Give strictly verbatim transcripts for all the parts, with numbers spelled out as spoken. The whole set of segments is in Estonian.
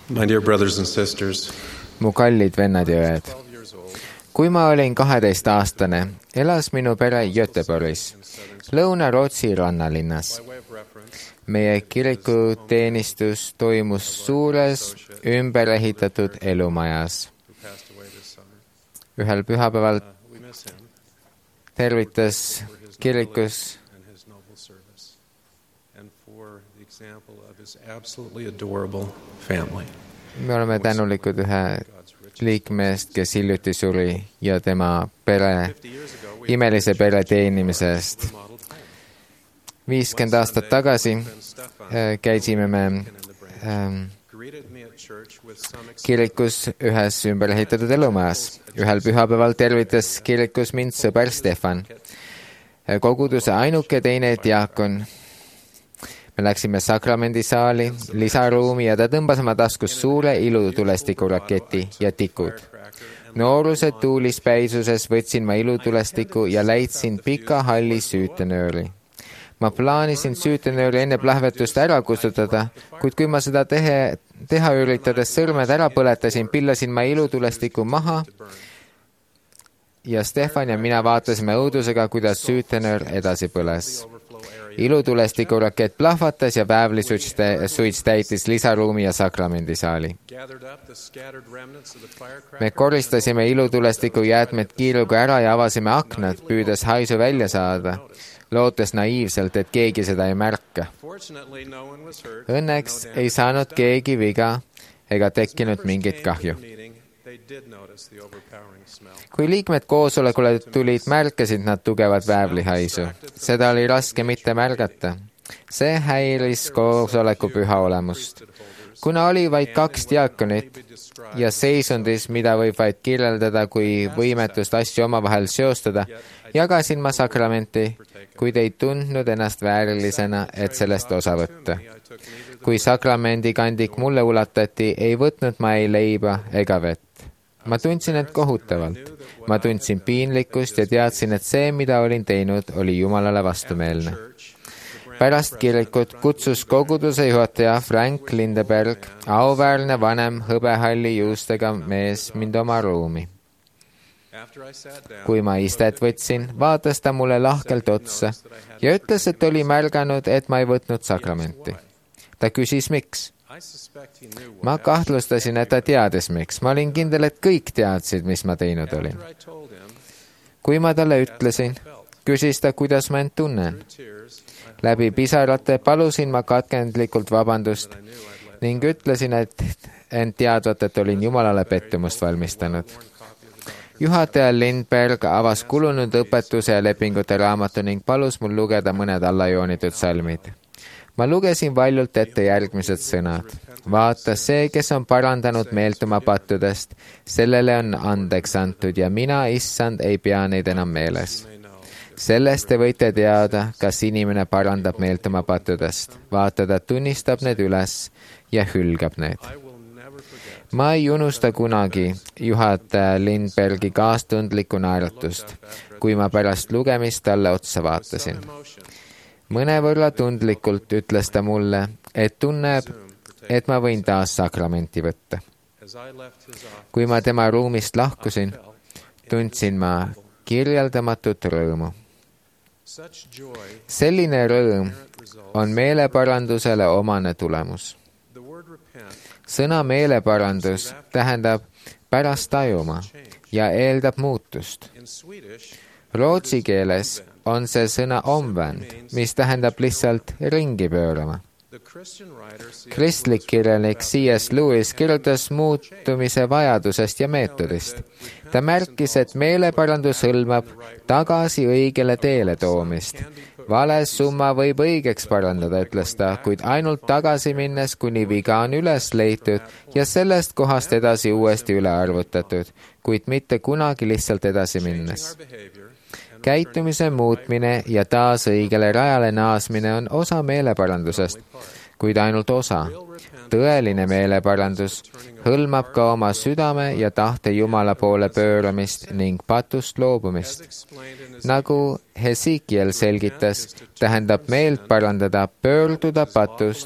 My dear brothers and sisters, mu kallid vennad ja õed. Kui ma olin kaheteistaastane, elas minu pere Göteborgis, Lõuna-Rootsi rannalinnas. Meie kirikuteenistus toimus suures ümber ehitatud elumajas. Ühel pühapäeval tervitas kirikus me oleme tänulikud ühe liikmest, kes hiljuti suri ja tema pere, imelise pere teenimise eest. viiskümmend aastat tagasi äh, käisime me äh, kirikus ühes ümber ehitatud elumajas. Ühel pühapäeval tervitas kirikus mind sõber Stefan, koguduse ainuke teine diakon. Me läksime sakramendisaali, lisaruumi ja ta tõmbas oma taskust suure ilutulestiku raketi ja tikud. Nooruse tuulis päisuses võtsin ma ilutulestiku ja läitsin pika halli süütenööri. Ma plaanisin süütenööri enne plahvetust ära kustutada, kuid kui ma seda tehe, teha üritades sõrmed ära põletasin, pillasin ma ilutulestiku maha ja Stefan ja mina vaatasime õudusega, kuidas süütenöör edasi põles. Ilutulestiku rakett plahvatas ja väävlisuits täitis lisaruumi ja sakramendisaali. Me koristasime ilutulestiku jäätmed kiiruga ära ja avasime aknad, püüdes haisu välja saada, lootes naiivselt, et keegi seda ei märka. Õnneks ei saanud keegi viga ega tekkinud mingit kahju. Kui liikmed koosolekule tulid, märkasid nad tugevat väävlihaisu. Seda oli raske mitte märgata. See häiris koosoleku püha olemust. Kuna oli vaid kaks diakonit ja seisundis, mida võib vaid kirjeldada kui võimetust asju omavahel seostada, jagasin ma sakramenti, kuid ei tundnud ennast väärilisena, et sellest osa võtta. Kui sakramendikandik mulle ulatati, ei võtnud ma ei leiba ega vett. Ma tundsin end kohutavalt. Ma tundsin piinlikkust ja teadsin, et see, mida olin teinud, oli Jumalale vastumeelne. Pärast kirikut kutsus koguduse juhataja Frank Lindeberg, auväärne vanem hõbehalli juustega mees, mind oma ruumi. Kui ma istet võtsin, vaatas ta mulle lahkelt otsa ja ütles, et oli märganud, et ma ei võtnud sakramenti. Ta küsis, miks. Ma kahtlustasin, et ta teadis, miks. Ma olin kindel, et kõik teadsid, mis ma teinud olin. Kui ma talle ütlesin, küsis ta, kuidas ma end tunnen. Läbi pisarate palusin ma katkendlikult vabandust ning ütlesin, et end teadvat, et olin Jumalale pettumust valmistanud. Juhataja Lindberg avas kulunud õpetuse ja lepingute raamatu ning palus mul lugeda mõned allajoonitud salmid. Ma lugesin valjult ette järgmised sõnad. Vaata, see, kes on parandanud meelt oma pattudest, sellele on andeks antud ja mina, issand, ei pea neid enam meeles. Sellest te võite teada, kas inimene parandab meelt oma pattudest. Vaata, ta tunnistab need üles ja hülgab need. Ma ei unusta kunagi juhataja Lindbergi kaastundlikku naeratust, kui ma pärast lugemist talle otsa vaatasin. Mõnevõrra tundlikult ütles ta mulle, et tunneb, et ma võin taas sakramenti võtta. Kui ma tema ruumist lahkusin, tundsin ma kirjeldamatut rõõmu. Selline rõõm on meeleparandusele omane tulemus. Sõna meeleparandus tähendab pärast tajuma ja eeldab muutust. Rootsi keeles on see sõna omvänd, mis tähendab lihtsalt ringi pöörama. Kristlik kirjanik C S Lewis kirjutas muutumise vajadusest ja meetodist. Ta märkis, et meeleparandus hõlmab tagasi õigele teele toomist. Vales summa võib õigeks parandada, ütles ta, kuid ainult tagasi minnes, kuni viga on üles leitud ja sellest kohast edasi uuesti üle arvutatud, kuid mitte kunagi lihtsalt edasi minnes. Käitumise muutmine ja taas õigele rajale naasmine on osa meeleparandusest, kuid ainult osa. Tõeline meeleparandus hõlmab ka oma südame ja tahte Jumala poole pööramist ning patust loobumist. Nagu Hesekiel selgitas, tähendab meelt parandada pöörduda patust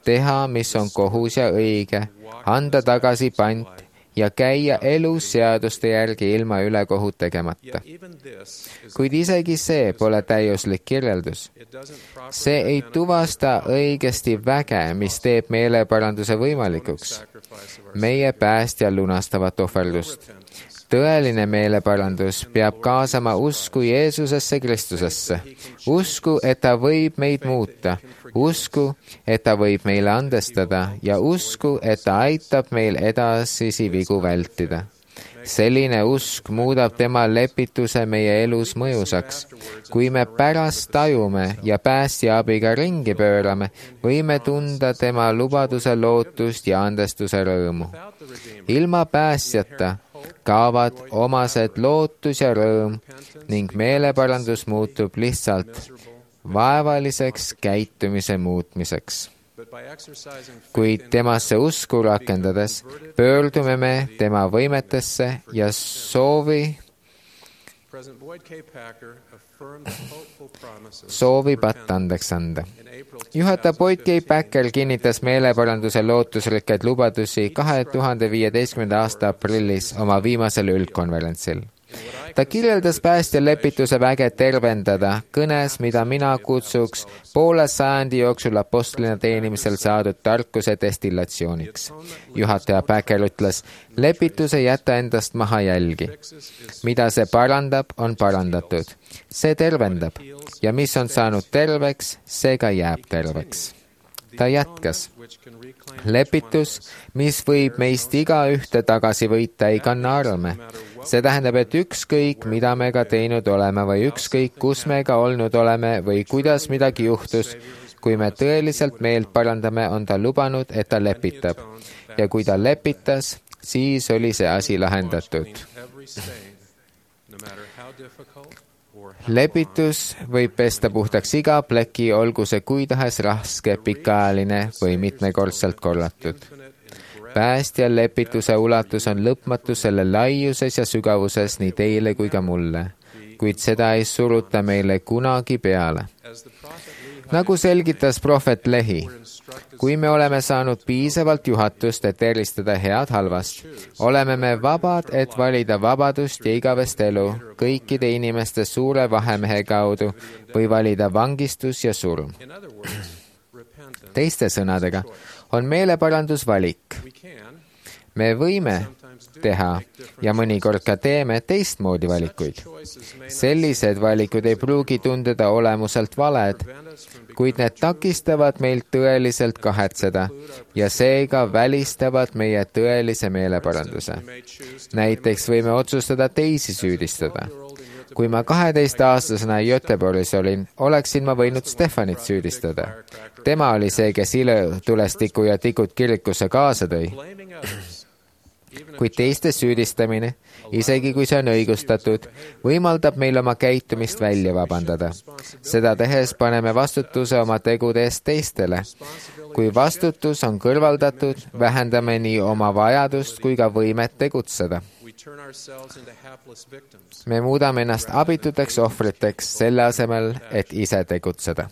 teha, mis on kohus ja õige, anda tagasi pant ja käia elus seaduste järgi ilma ülekohut tegemata. Kuid isegi see pole täiuslik kirjeldus. See ei tuvasta õigesti väge, mis teeb meeleparanduse võimalikuks. Meie päästja lunastavat ohverdust. Tõeline meeleparandus peab kaasama usku Jeesusesse Kristusesse. Usku, et ta võib meid muuta. Usku, et ta võib meile andestada ja usku, et ta aitab meil edasisi vigu vältida. Selline usk muudab tema lepituse meie elus mõjusaks. Kui me pärast tajume ja päästja abiga ringi pöörame, võime tunda tema lubaduse lootust ja andestuse rõõmu. Ilma päästjata kaovad omased lootus ja rõõm ning meeleparandus muutub lihtsalt vaevaliseks käitumise muutmiseks. Kuid temasse usku rakendades pöördume me tema võimetesse ja soovi soovi patt andeks anda. Juhataja Boyd K. Packer kinnitas meeleparanduse lootusrikkaid lubadusi kahe tuhande viieteistkümnenda aasta aprillis oma viimasel üldkonverentsil. Ta kirjeldas päästja lepituse väge tervendada kõnes, mida mina kutsuks poole sajandi jooksul apostlina teenimisel saadud tarkuse destillatsiooniks. Juhataja Packer ütles, lepituse jäta endast maha jälgi. Mida see parandab, on parandatud. See tervendab ja mis on saanud terveks, see ka jääb terveks. Ta jätkas. Lepitus, mis võib meist igaühte tagasi võita, ei kanna arme. See tähendab, et ükskõik, mida me ka teinud oleme või ükskõik, kus me ka olnud oleme või kuidas midagi juhtus, kui me tõeliselt meelt parandame, on ta lubanud, et ta lepitab. Ja kui ta lepitas, siis oli see asi lahendatud. Lepitus võib pesta puhtaks iga pleki, olgu see kui tahes raske, pikaajaline või mitmekordselt korratud. Päästja lepituse ulatus on lõpmatu selle laiuses ja sügavuses nii teile kui ka mulle, kuid seda ei suruta meile kunagi peale. Nagu selgitas prohvet Lehi, kui me oleme saanud piisavalt juhatust, et eristada head halvast, oleme me vabad, et valida vabadust ja igavest elu kõikide inimeste suure vahemehe kaudu või valida vangistus ja surm. Teiste sõnadega, on meeleparandus valik. Me võime teha ja mõnikord ka teeme teistmoodi valikuid. Sellised valikud ei pruugi tunduda olemuselt valed, kuid need takistavad meilt tõeliselt kahetseda ja seega välistavad meie tõelise meeleparanduse. Näiteks võime otsustada teisi süüdistada. Kui ma kaheteistaastasena Göteborgis olin, oleksin ma võinud Stefanit süüdistada. Tema oli see, kes ilutulestiku ja tikut kirikusse kaasa tõi. Kuid teiste süüdistamine, isegi kui see on õigustatud, võimaldab meil oma käitumist välja vabandada. Seda tehes paneme vastutuse oma tegude eest teistele. Kui vastutus on kõrvaldatud, vähendame nii oma vajadust kui ka võimet tegutseda. Me muudame ennast abituteks ohvriteks selle asemel, et ise tegutseda.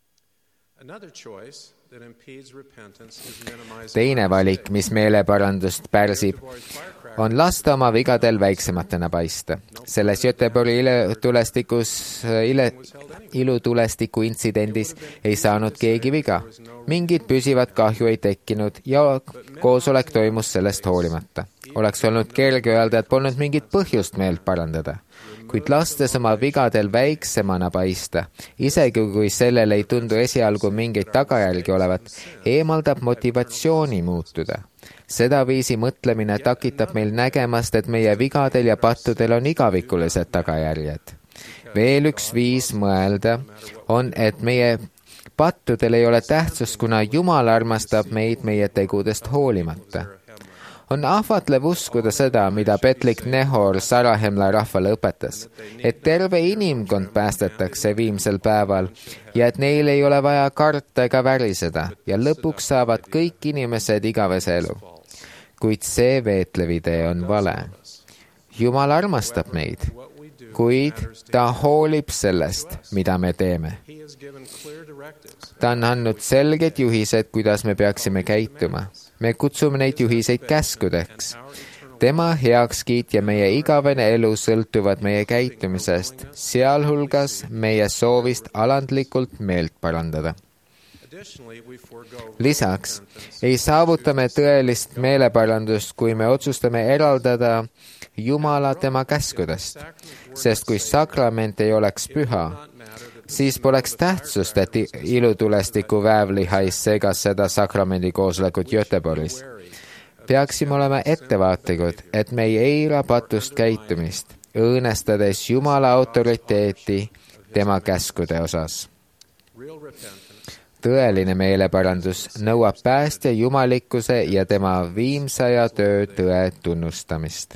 Teine valik, mis meeleparandust pärsib, on lasta oma vigadel väiksematena paista. Selles Göteborgi ilutulestikus, ile, ilutulestiku intsidendis ei saanud keegi viga. Mingit püsivat kahju ei tekkinud ja koosolek toimus sellest hoolimata. Oleks olnud kerge öelda, et polnud mingit põhjust meelt parandada. Kuid lastes oma vigadel väiksemana paista, isegi kui sellel ei tundu esialgu mingeid tagajärgi olevat, eemaldab motivatsiooni muutuda. Sedaviisi mõtlemine takitab meil nägemast, et meie vigadel ja pattudel on igavikulised tagajärjed. Veel üks viis mõelda on, et meie pattudel ei ole tähtsust, kuna Jumal armastab meid meie tegudest hoolimata. On ahvatlev uskuda seda, mida Petlik Nehor Sarahemla rahvale õpetas, et terve inimkond päästetakse viimsel päeval ja et neil ei ole vaja karta ega väriseda ja lõpuks saavad kõik inimesed igavese elu. Kuid see veetlev idee on vale. Jumal armastab meid kuid ta hoolib sellest, mida me teeme. ta on andnud selged juhised, kuidas me peaksime käituma. me kutsume neid juhiseid käskudeks. tema heakskiit ja meie igavene elu sõltuvad meie käitumisest, sealhulgas meie soovist alandlikult meelt parandada. Lisaks ei saavuta me tõelist meeleparandust, kui me otsustame eraldada Jumala tema käskudest, sest kui sakrament ei oleks püha, siis poleks tähtsust, et ilutulestiku väävlihais segas seda sakramendi koosolekut Göteborgis. Peaksime olema ettevaatlikud, et me ei eira patust käitumist, õõnestades Jumala autoriteeti tema käskude osas. Tõeline meeleparandus nõuab päästja jumalikkuse ja tema viimsaja töö tõe tunnustamist.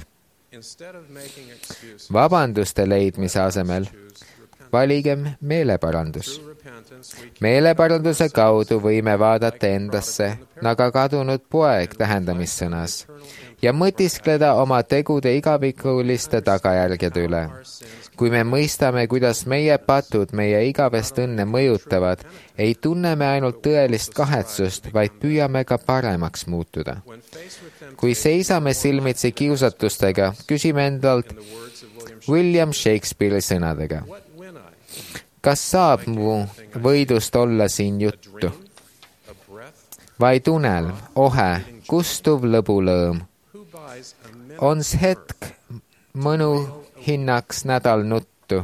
Vabanduste leidmise asemel valigem meeleparandus. Meeleparanduse kaudu võime vaadata endasse nagu kadunud poeg tähendamissõnas ja mõtiskleda oma tegude igavikuliste tagajärgede üle. Kui me mõistame, kuidas meie patud meie igavest õnne mõjutavad, ei tunne me ainult tõelist kahetsust, vaid püüame ka paremaks muutuda. Kui seisame silmitsi kiusatustega, küsime endalt William Shakespeare'i sõnadega. Kas saab mu võidust olla siin juttu? Vaid unelm, ohe, kustuv lõbulõõm. Ons hetk mõnu hinnaks nädal nuttu.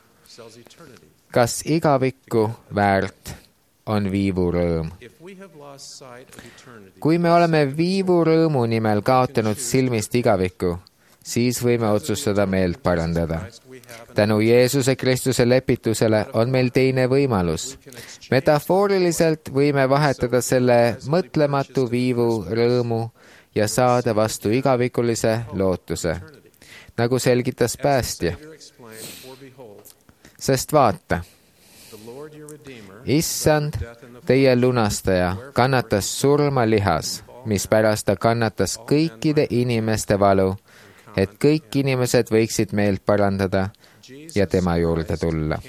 Kas igavikku väärt on viivurõõm? Kui me oleme viivurõõmu nimel kaotanud silmist igavikku, siis võime otsustada meelt parandada. Tänu Jeesuse Kristuse lepitusele on meil teine võimalus. Metafooriliselt võime vahetada selle mõtlematu viivu rõõmu ja saada vastu igavikulise lootuse, nagu selgitas päästja. Sest vaata, issand, teie lunastaja kannatas surma lihas, mispärast ta kannatas kõikide inimeste valu, et kõik inimesed võiksid meelt parandada ja tema juurde tulla.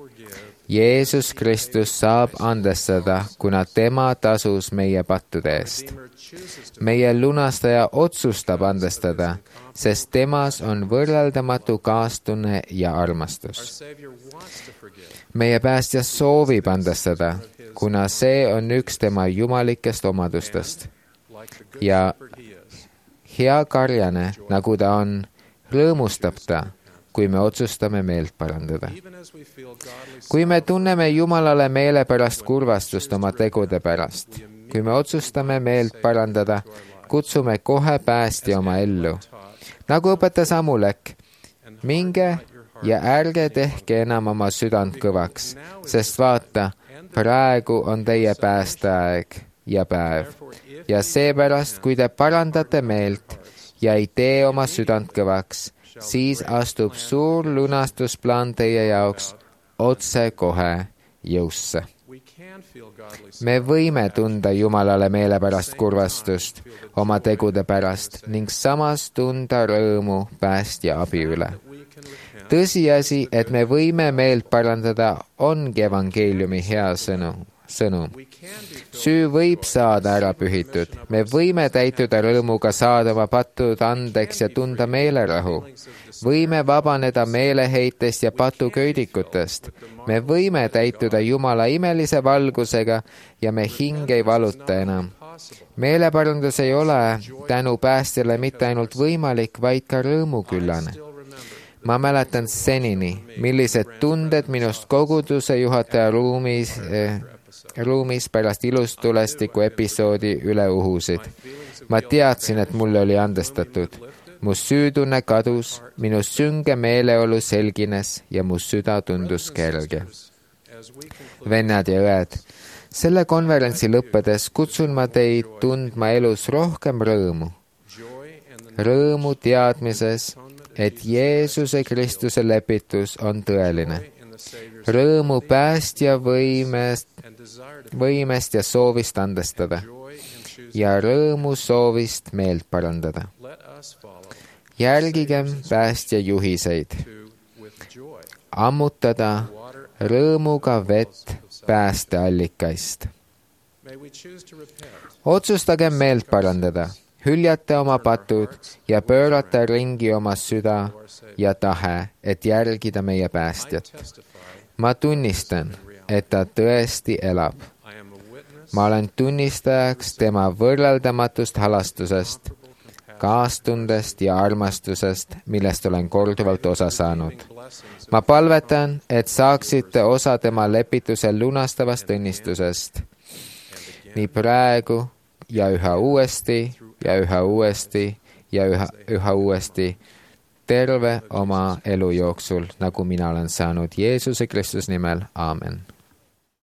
Jeesus Kristus saab andestada, kuna tema tasus meie pattude eest. Meie lunastaja otsustab andestada, sest temas on võrreldamatu kaastunne ja armastus. Meie päästja soovib andestada, kuna see on üks tema jumalikest omadustest. Ja hea karjane, nagu ta on, rõõmustab ta, kui me otsustame meelt parandada. Kui me tunneme Jumalale meelepärast kurvastust oma tegude pärast, kui me otsustame meelt parandada, kutsume kohe päästja oma ellu. Nagu õpetas Amulek, minge ja ärge tehke enam oma südant kõvaks, sest vaata, praegu on teie päästeaeg ja päev. Ja seepärast, kui te parandate meelt ja ei tee oma südant kõvaks, siis astub suur lunastusplaan teie jaoks otse kohe jõusse. Me võime tunda Jumalale meelepärast kurvastust oma tegude pärast ning samas tunda rõõmu päästja abi üle. Tõsiasi, et me võime meelt parandada, ongi evangeeliumi hea sõnum. sõnum. Süü võib saada ära pühitud. Me võime täituda rõõmuga saada oma patud andeks ja tunda meelerahu. Võime vabaneda meeleheitest ja patuköidikutest. Me võime täituda Jumala imelise valgusega ja me hing ei valuta enam. Meeleparandus ei ole tänu päästjale mitte ainult võimalik, vaid ka rõõmuküllane. Ma mäletan senini, millised tunded minust koguduse juhataja ruumis eh, ruumis pärast ilustulestiku episoodi üle uhusid. Ma teadsin, et mulle oli andestatud. Mu süütunne kadus, minu sünge meeleolu selgines ja mu süda tundus kerge. Vennad ja õed, selle konverentsi lõppedes kutsun ma teid tundma elus rohkem rõõmu. Rõõmu teadmises, et Jeesuse Kristuse lepitus on tõeline. Rõõmu päästja võimest võimest ja soovist andestada ja rõõmu soovist meelt parandada. Järgigem päästja juhiseid. ammutada rõõmuga vett päästeallikaist. Otsustagem meelt parandada, hüljata oma patud ja pöörata ringi oma süda ja tahe, et järgida meie päästjat. Ma tunnistan, et ta tõesti elab. Ma olen tunnistajaks tema võrreldamatust halastusest, kaastundest ja armastusest, millest olen korduvalt osa saanud. Ma palvetan, et saaksite osa tema lepituse lunastavast õnnistusest, nii praegu ja üha uuesti ja üha uuesti ja üha, üha uuesti terve oma elu jooksul, nagu mina olen saanud Jeesuse Kristuse nimel. Aamen.